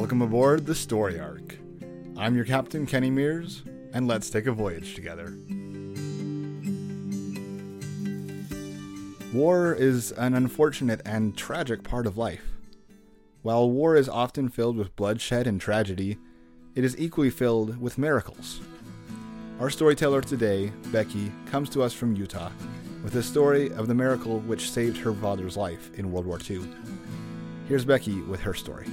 Welcome aboard the Story Arc. I'm your captain, Kenny Mears, and let's take a voyage together. War is an unfortunate and tragic part of life. While war is often filled with bloodshed and tragedy, it is equally filled with miracles. Our storyteller today, Becky, comes to us from Utah with a story of the miracle which saved her father's life in World War II. Here's Becky with her story.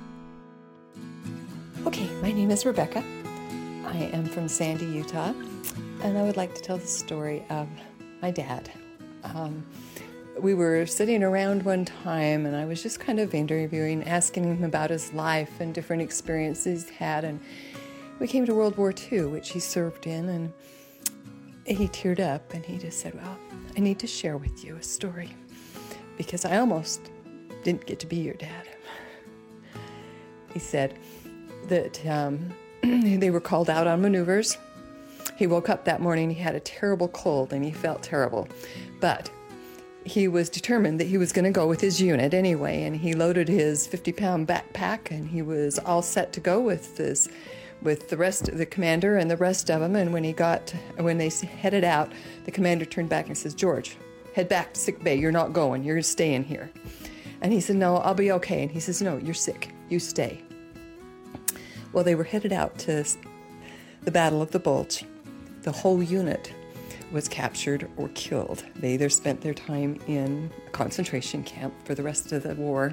Okay, my name is Rebecca. I am from Sandy, Utah, and I would like to tell the story of my dad. We were sitting around one time, and I was just kind of interviewing, asking him about his life and different experiences he's had, and we came to World War II, which he served in, and he teared up, and he just said, well, I need to share with you a story, because I almost didn't get to be your dad. He said that they were called out on maneuvers. He woke up that morning, he had a terrible cold, and he felt terrible, but he was determined that he was going to go with his unit anyway, and he loaded his 50-pound backpack, and he was all set to go with the rest of the commander and the rest of them. And when they headed out, the commander turned back and says, George, head back to sick bay. You're not going. You're staying here. And he said, no, I'll be okay. And he says, no, you're sick. You stay. Well, they were headed out to the Battle of the Bulge. The whole unit was captured or killed. They either spent their time in a concentration camp for the rest of the war,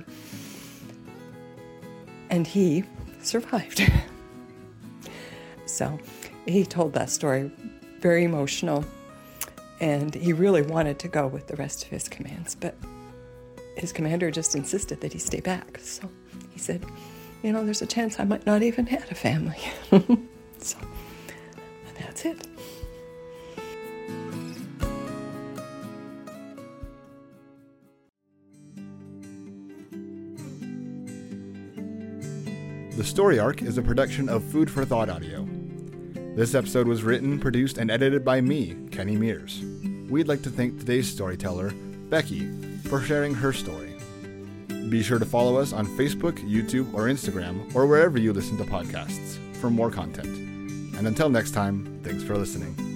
and he survived. So he told that story, very emotional, and he really wanted to go with the rest of his commands, but his commander just insisted that he stay back. So he said, there's a chance I might not even have a family. So that's it. The Story Arc is a production of Food for Thought Audio. This episode was written, produced, and edited by me, Kenny Mears. We'd like to thank today's storyteller, Becky, for sharing her story. Be sure to follow us on Facebook, YouTube, or Instagram, or wherever you listen to podcasts for more content. And until next time, thanks for listening.